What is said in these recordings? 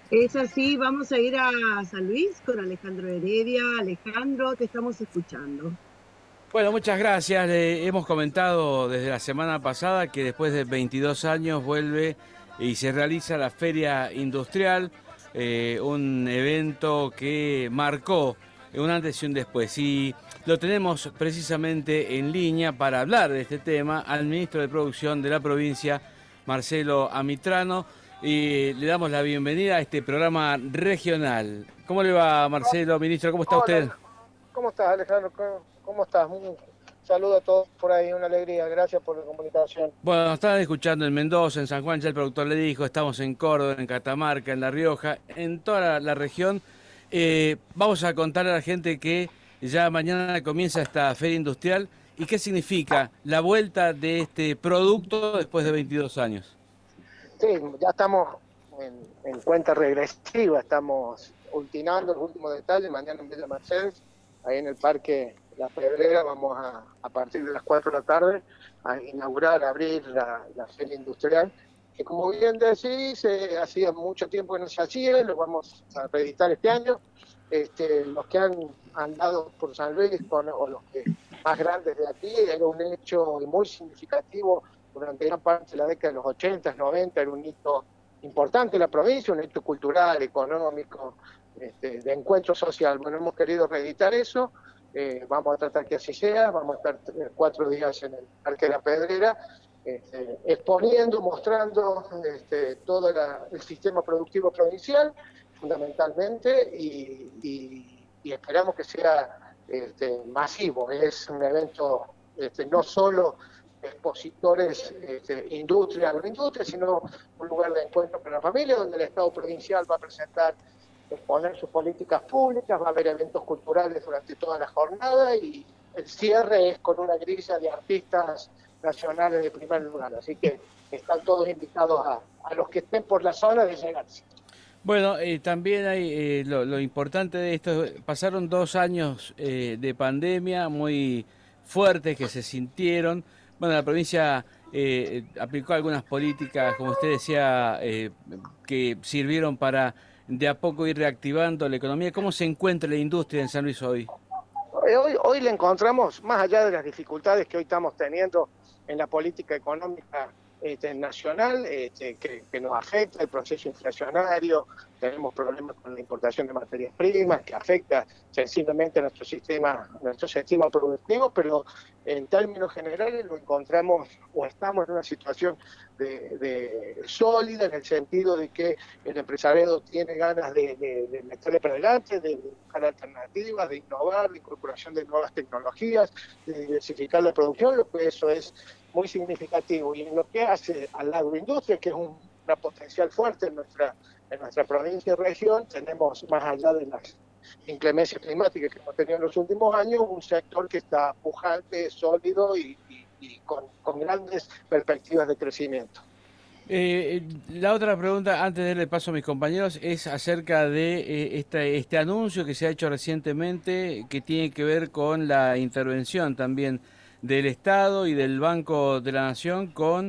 Es así, vamos a ir a San Luis con Alejandro Heredia. Alejandro, te estamos escuchando. Bueno, muchas gracias. Le hemos comentado desde la semana pasada que después de 22 años vuelve y se realiza la Feria Industrial, un evento que marcó un antes y un después. Y lo tenemos precisamente en línea para hablar de este tema al ministro de Producción de la provincia, Marcelo Amitrano, y le damos la bienvenida a este programa regional. ¿Cómo le va, Marcelo, ministro? ¿Cómo está usted? Hola, ¿cómo estás, Alejandro? ¿Cómo estás? Un saludo a todos por ahí, una alegría. Gracias por la comunicación. Bueno, nos estaban escuchando en Mendoza, en San Juan, ya el productor le dijo, estamos en Córdoba, en Catamarca, en La Rioja, en toda la región. Vamos a contarle a la gente que ya mañana comienza esta feria industrial y qué significa la vuelta de este producto después de 22 años. Sí, ya estamos en cuenta regresiva, estamos ultimando los últimos detalles. Mañana en Villa Mercedes, ahí en el Parque La Pedrera, vamos a partir de las 4 de la tarde, a inaugurar, a abrir la feria industrial, que como bien decís, hacía mucho tiempo que no se hacía, lo vamos a reeditar este año. Los que han andado por San Luis, o los que más grandes de aquí, era un hecho muy significativo durante gran parte de la década de los 80, 90, era un hito importante en la provincia, un hito cultural, económico, de encuentro social. Bueno, hemos querido reeditar eso, vamos a tratar que así sea, vamos a estar 4 días en el Parque de la Pedrera, exponiendo, mostrando todo el sistema productivo provincial, fundamentalmente, y esperamos que sea masivo. Es un evento no solo expositores, industria, agroindustria, sino un lugar de encuentro para la familia, donde el Estado provincial va a presentar, exponer sus políticas públicas, va a haber eventos culturales durante toda la jornada y el cierre es con una grilla de artistas nacionales de primer lugar. Así que están todos invitados a los que estén por la zona de llegarse. Bueno, también hay lo importante de esto, pasaron 2 años de pandemia muy fuertes que se sintieron. Bueno, la provincia aplicó algunas políticas, como usted decía, que sirvieron para de a poco ir reactivando la economía. ¿Cómo se encuentra la industria en San Luis hoy? Hoy le encontramos, más allá de las dificultades que hoy estamos teniendo en la política económica nacional, que nos afecta el proceso inflacionario, tenemos problemas con la importación de materias primas, que afecta sensiblemente a nuestro sistema productivo, pero en términos generales lo encontramos o estamos en una situación de sólida, en el sentido de que el empresariado tiene ganas de meterle para adelante, de buscar alternativas, de innovar, de incorporación de nuevas tecnologías, de diversificar la producción, lo que eso es muy significativo. Y en lo que hace a la agroindustria, que es una potencial fuerte en nuestra provincia y región, tenemos, más allá de las inclemencias climáticas que hemos tenido en los últimos años, un sector que está pujante, sólido y con grandes perspectivas de crecimiento. La otra pregunta, antes de darle paso a mis compañeros, es acerca de este anuncio que se ha hecho recientemente, que tiene que ver con la intervención también del Estado y del Banco de la Nación con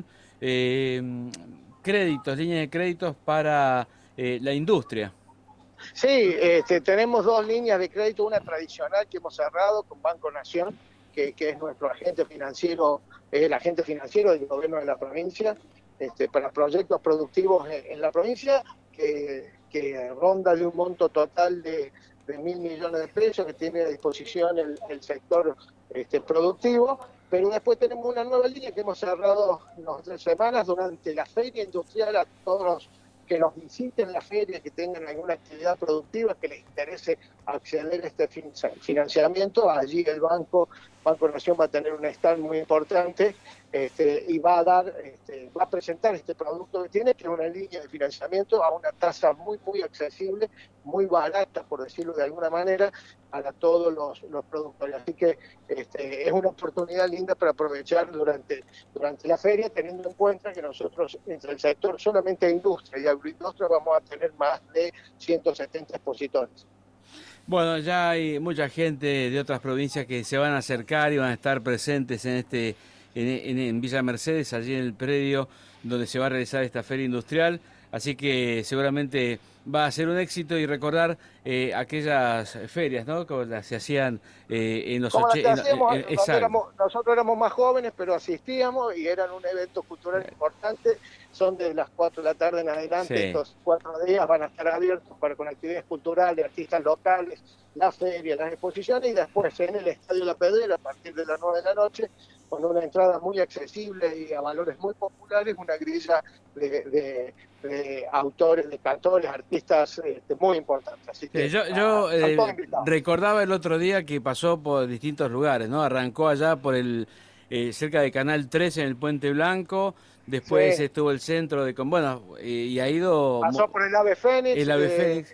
créditos, líneas de créditos para la industria. Sí, tenemos dos líneas de crédito, una tradicional que hemos cerrado con Banco Nación, que es nuestro agente financiero, es el agente financiero del gobierno de la provincia, para proyectos productivos en la provincia, que ronda de un monto total de 1.000 millones de pesos que tiene a disposición el sector productivo. Pero después tenemos una nueva línea que hemos cerrado en las 3 semanas durante la feria industrial a todos los que nos visiten la feria, que tengan alguna actividad productiva, que les interese acceder a este financiamiento. Allí el Banco Nación va a tener un stand muy importante, y va a presentar este producto que tiene, que es una línea de financiamiento a una tasa muy, muy accesible, muy barata, por decirlo de alguna manera, para todos los productores. Así que es una oportunidad linda para aprovechar durante la feria, teniendo en cuenta que nosotros, entre el sector solamente de industria y agroindustria, vamos a tener más de 170 expositores. Bueno, ya hay mucha gente de otras provincias que se van a acercar y van a estar presentes en en Villa Mercedes, allí en el predio donde se va a realizar esta feria industrial. Así que seguramente va a ser un éxito y recordar aquellas ferias, ¿no? Como las se hacían en los Como las que 80. hacíamos, Exacto. nosotros éramos más jóvenes, pero asistíamos y eran un evento cultural importante. Son de las 4 de la tarde en adelante, Sí. estos 4 días van a estar abiertos con actividades culturales, artistas locales, la feria, las exposiciones, y después en el Estadio La Pedrera, a partir de las 9 de la noche, con una entrada muy accesible y a valores muy populares, una grilla de autores, de cantores, artistas muy importantes. Así que Yo están todos invitados. recordaba el otro día que pasó por distintos lugares, ¿no? Arrancó allá por cerca de Canal 13 en el Puente Blanco, después Sí, estuvo el centro bueno, y ha ido pasó por el Ave Fénix, el Ave Fénix.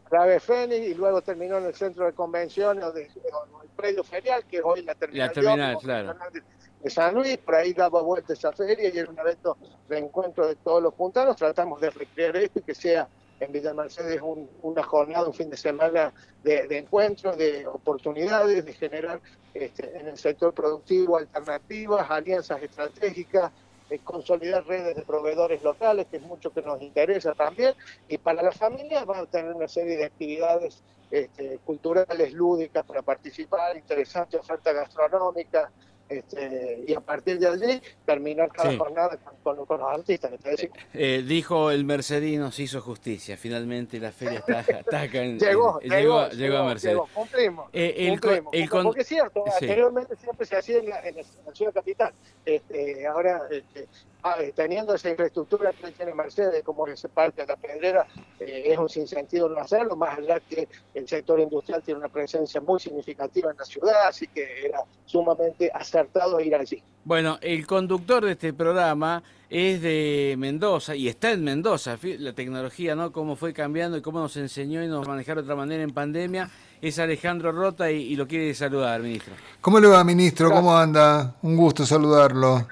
y luego terminó en el centro de convenciones o el predio ferial, que es hoy la La terminal de terminal, ómnibus claro. regional de San Luis. Por ahí daba vuelta esa feria y era un evento de encuentro de todos los puntanos. Tratamos de recrear esto y que sea en Villa Mercedes una jornada, un fin de semana de encuentros, de oportunidades, de generar en el sector productivo alternativas, alianzas estratégicas, consolidar redes de proveedores locales, que es mucho que nos interesa también, y para las familias van a tener una serie de actividades culturales, lúdicas para participar, interesante oferta gastronómica, y a partir de allí terminar cada Sí. jornada con los artistas. Dijo el mercedino, se hizo justicia, finalmente la feria está acá llegó a Mercedes. Cumplimos. Cumplimos. Porque es cierto, Sí. anteriormente siempre se hacía en la ciudad capital. Ahora, teniendo esa infraestructura que tiene Mercedes, como ese parque de La Pedrera, es un sinsentido no hacerlo, más allá que el sector industrial tiene una presencia muy significativa en la ciudad, así que era sumamente acertado ir allí. Bueno, el conductor de este programa es de Mendoza y está en Mendoza. La tecnología, ¿no? Cómo fue cambiando y cómo nos enseñó y nos manejar de otra manera en pandemia. Es Alejandro Rota y lo quiere saludar, ministro. ¿Cómo le va, ministro? Gracias. ¿Cómo anda? Un gusto saludarlo.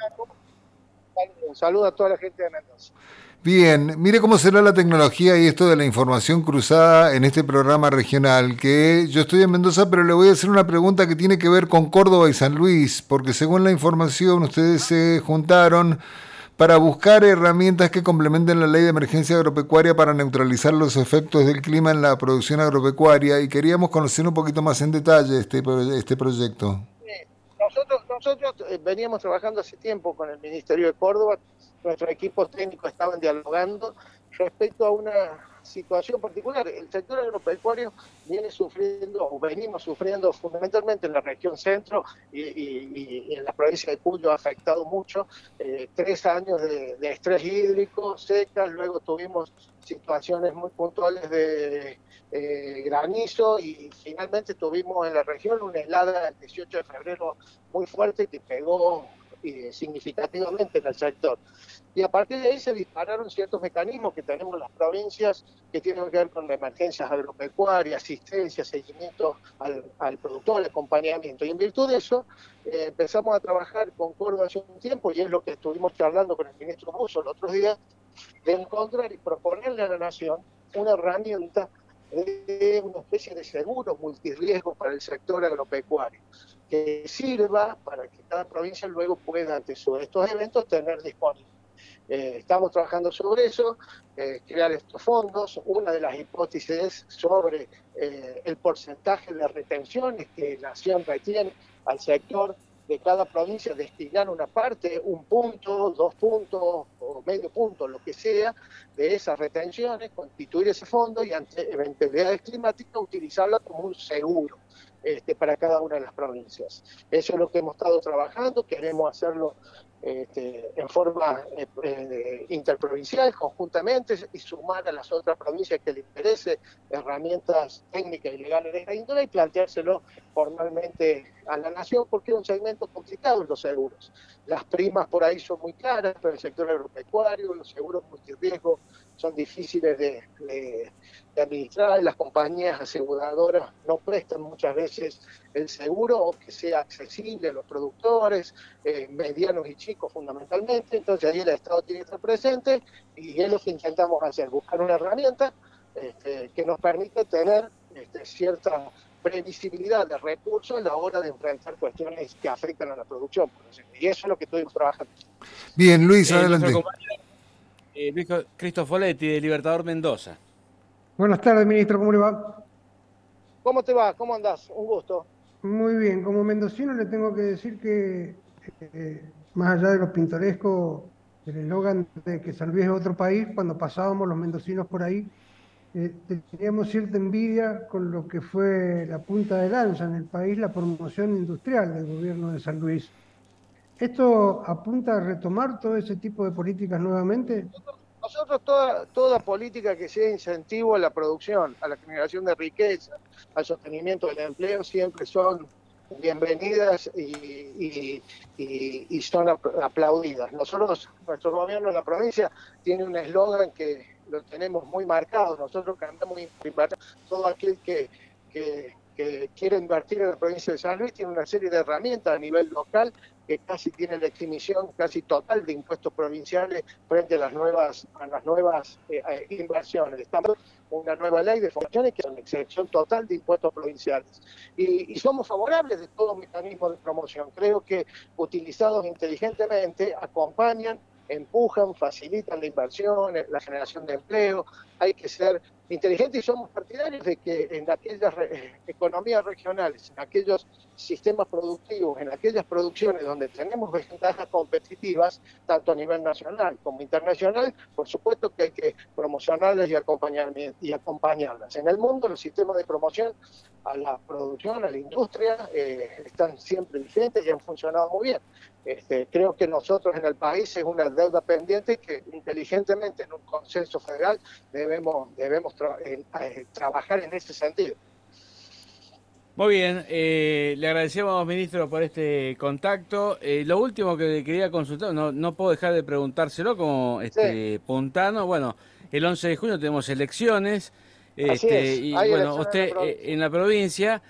Un saludo a toda la gente de Mendoza. Bien, mire cómo será la tecnología y esto de la información cruzada en este programa regional, que yo estoy en Mendoza, pero le voy a hacer una pregunta que tiene que ver con Córdoba y San Luis, porque según la información ustedes se juntaron para buscar herramientas que complementen la ley de emergencia agropecuaria para neutralizar los efectos del clima en la producción agropecuaria, y queríamos conocer un poquito más en detalle este proyecto. Nosotros veníamos trabajando hace tiempo con el Ministerio de Córdoba. Nuestros equipos técnicos estaban dialogando respecto a una situación particular. El sector agropecuario venimos sufriendo fundamentalmente en la región centro y en la provincia de Cuyo ha afectado mucho. 3 años de estrés hídrico, secas, luego tuvimos situaciones muy puntuales de granizo y finalmente tuvimos en la región una helada el 18 de febrero muy fuerte que pegó significativamente en el sector. Y a partir de ahí se dispararon ciertos mecanismos que tenemos las provincias que tienen que ver con emergencias agropecuarias, asistencia, seguimiento al productor, acompañamiento. Y en virtud de eso empezamos a trabajar con Córdoba hace un tiempo, y es lo que estuvimos charlando con el ministro Busso el otro día, de encontrar y proponerle a la Nación una herramienta de una especie de seguro multirriesgo para el sector agropecuario, que sirva para que cada provincia luego pueda, ante estos eventos, tener disponible. Estamos trabajando sobre eso, crear estos fondos. Una de las hipótesis es sobre el porcentaje de retenciones que la Nación retiene al sector de cada provincia, destinar una parte, 1 punto, 2 puntos o medio punto, lo que sea, de esas retenciones, constituir ese fondo y ante eventualidades climáticas utilizarla como un seguro para cada una de las provincias. Eso es lo que hemos estado trabajando, queremos hacerlo en forma interprovincial, conjuntamente, y sumar a las otras provincias que le interese herramientas técnicas y legales de esta índole y planteárselo formalmente a la Nación, porque es un segmento complicado en los seguros. Las primas por ahí son muy caras para el sector agropecuario, los seguros multirriesgos son difíciles de administrar, las compañías aseguradoras no prestan muchas veces el seguro o que sea accesible a los productores, medianos y chicos fundamentalmente. Entonces ahí el Estado tiene que estar presente y es lo que intentamos hacer, buscar una herramienta que nos permite tener cierta previsibilidad de recursos a la hora de enfrentar cuestiones que afectan a la producción, por ejemplo. Y eso es lo que estuvimos trabajando. Bien, Luis, adelante. Luis Cristofoletti, de Libertador Mendoza. Buenas tardes, ministro, ¿cómo le va? ¿Cómo te va? ¿Cómo andás? Un gusto. Muy bien, como mendocino le tengo que decir que, más allá de lo pintoresco, el eslogan de que San Luis es otro país, cuando pasábamos los mendocinos por ahí, teníamos cierta envidia con lo que fue la punta de lanza en el país, la promoción industrial del gobierno de San Luis. ¿Esto apunta a retomar todo ese tipo de políticas nuevamente? Nosotros toda política que sea incentivo a la producción, a la generación de riqueza, al sostenimiento del empleo, siempre son bienvenidas y son aplaudidas. Nuestro gobierno de la provincia tiene un eslogan que lo tenemos muy marcado. Nosotros cantamos todo aquel que quiere invertir en la provincia de San Luis tiene una serie de herramientas a nivel local que casi tiene la exhibición casi total de impuestos provinciales frente a las nuevas inversiones. Estamos con una nueva ley de funciones que es una excepción total de impuestos provinciales. Y somos favorables de todo mecanismo de promoción. Creo que utilizados inteligentemente acompañan, empujan, facilitan la inversión, la generación de empleo. Hay que ser inteligentes y somos partidarios de que en aquellas economías regionales, en aquellos sistemas productivos, en aquellas producciones donde tenemos ventajas competitivas, tanto a nivel nacional como internacional, por supuesto que hay que promocionarlas y acompañarlas. En el mundo los sistemas de promoción a la producción, a la industria, están siempre vigentes y han funcionado muy bien. Creo que nosotros en el país es una deuda pendiente que inteligentemente en un consenso federal debemos trabajar en ese sentido. Muy bien, le agradecemos, ministro, por este contacto. Lo último que le quería consultar, no puedo dejar de preguntárselo como puntano. Bueno, el 11 de junio tenemos elecciones. Así es. Y Hay bueno, elecciones usted en la provincia,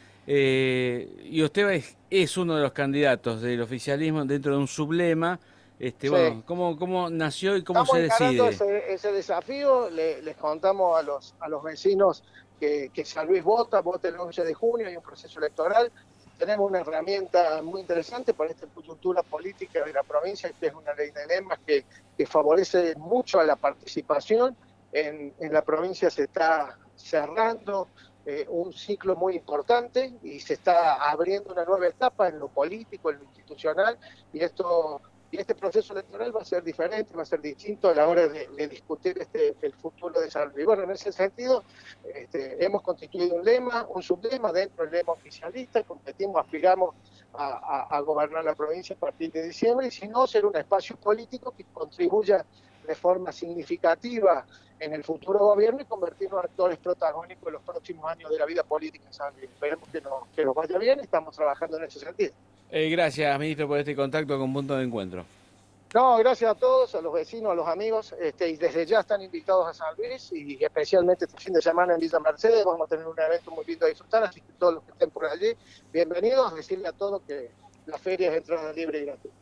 y usted es uno de los candidatos del oficialismo dentro de un sublema. Sí. Bueno, ¿cómo nació y cómo Estamos se encarando decide? ese desafío. Les contamos a los vecinos que San Luis vota el 11 de junio, hay un proceso electoral. Tenemos una herramienta muy interesante para esta coyuntura política de la provincia, que es una ley de lemas que favorece mucho a la participación. En la provincia se está cerrando un ciclo muy importante y se está abriendo una nueva etapa en lo político, en lo institucional, y este proceso electoral va a ser diferente, va a ser distinto a la hora de discutir el futuro de San Luis. Bueno, en ese sentido, hemos constituido un sublema dentro del lema oficialista, aspiramos a gobernar la provincia a partir de diciembre, y si no, ser un espacio político que contribuya de forma significativa en el futuro gobierno y convertirnos en actores protagónicos en los próximos años de la vida política en San Luis. Esperemos que nos vaya bien, estamos trabajando en ese sentido. Gracias, ministro, por este contacto con Punto de Encuentro. No, gracias a todos, a los vecinos, a los amigos, y desde ya están invitados a San Luis, y especialmente este fin de semana en Villa Mercedes vamos a tener un evento muy lindo a disfrutar, así que todos los que estén por allí, bienvenidos, decirle a todos que la feria es entrada libre y gratuita.